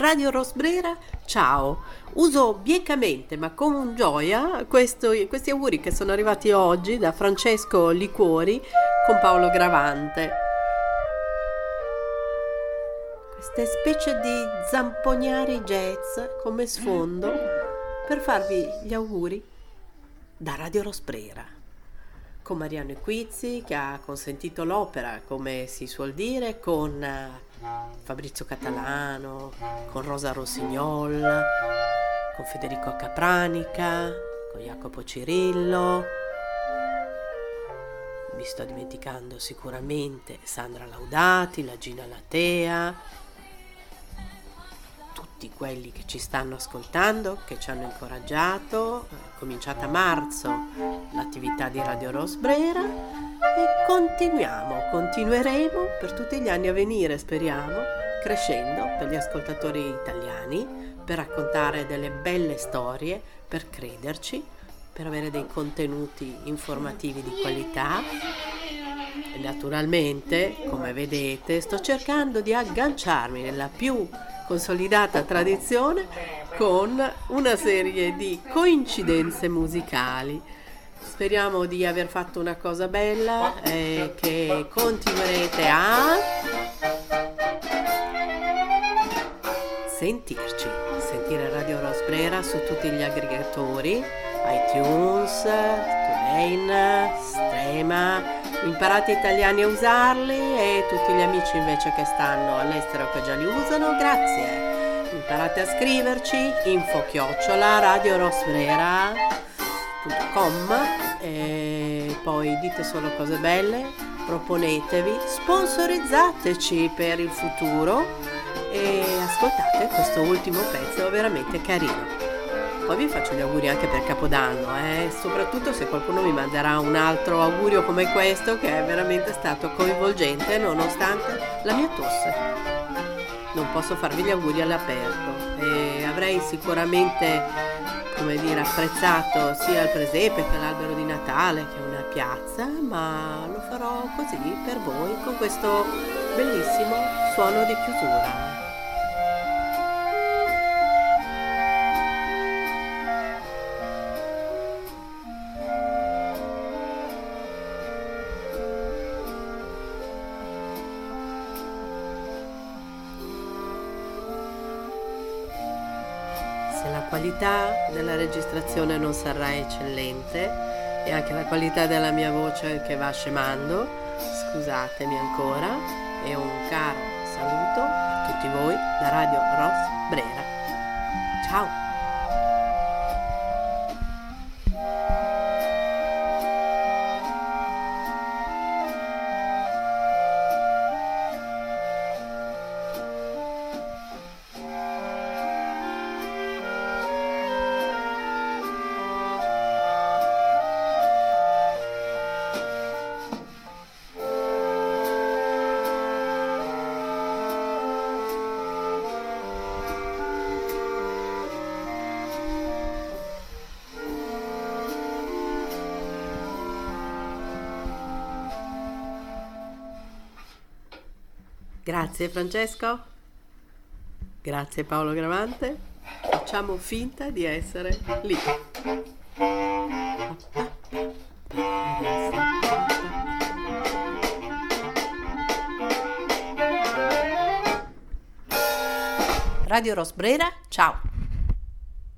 Radio Rosbrera, ciao! Uso biecamente ma con gioia questi auguri che sono arrivati oggi da Francesco Liquori con Paolo Gravante. Queste specie di zamponiari jazz come sfondo per farvi gli auguri da Radio Rosbrera. Con Mariano Equizzi che ha consentito l'opera, come si suol dire, con Fabrizio Catalano, con Rosa Rossignol, con Federico Capranica, con Jacopo Cirillo. Mi sto dimenticando sicuramente Sandra Laudati, la Gina Latea, tutti quelli che ci stanno ascoltando, che ci hanno incoraggiato. È cominciata a marzo l'attività di Radio Rosbrera e continueremo per tutti gli anni a venire, speriamo, crescendo per gli ascoltatori italiani, per raccontare delle belle storie, per crederci, per avere dei contenuti informativi di qualità. E naturalmente, come vedete, sto cercando di agganciarmi nella più consolidata tradizione con una serie di coincidenze musicali. Speriamo di aver fatto una cosa bella e che continuerete a sentire Radio Rosbrera su tutti gli aggregatori, iTunes, TuneIn, Strema. Imparate italiani a usarli e tutti gli amici invece che stanno all'estero che già li usano, grazie. Imparate a scriverci info@radiorosbrera.com e poi dite solo cose belle, proponetevi, sponsorizzateci per il futuro e ascoltate questo ultimo pezzo veramente carino. Poi vi faccio gli auguri anche per Capodanno, soprattutto se qualcuno mi manderà un altro augurio come questo, che è veramente stato coinvolgente nonostante la mia tosse. Non posso farvi gli auguri all'aperto e avrei sicuramente, apprezzato sia il presepe che l'albero di Natale, che è una piazza, ma lo farò così per voi con questo bellissimo suono di chiusura. Se la qualità della registrazione non sarà eccellente e anche la qualità della mia voce che va scemando, scusatemi ancora e un caro saluto a tutti voi da Radio Rosbrera. Ciao! Grazie Francesco, grazie Paolo Gravante, facciamo finta di essere lì. Radio Rosbrera, ciao!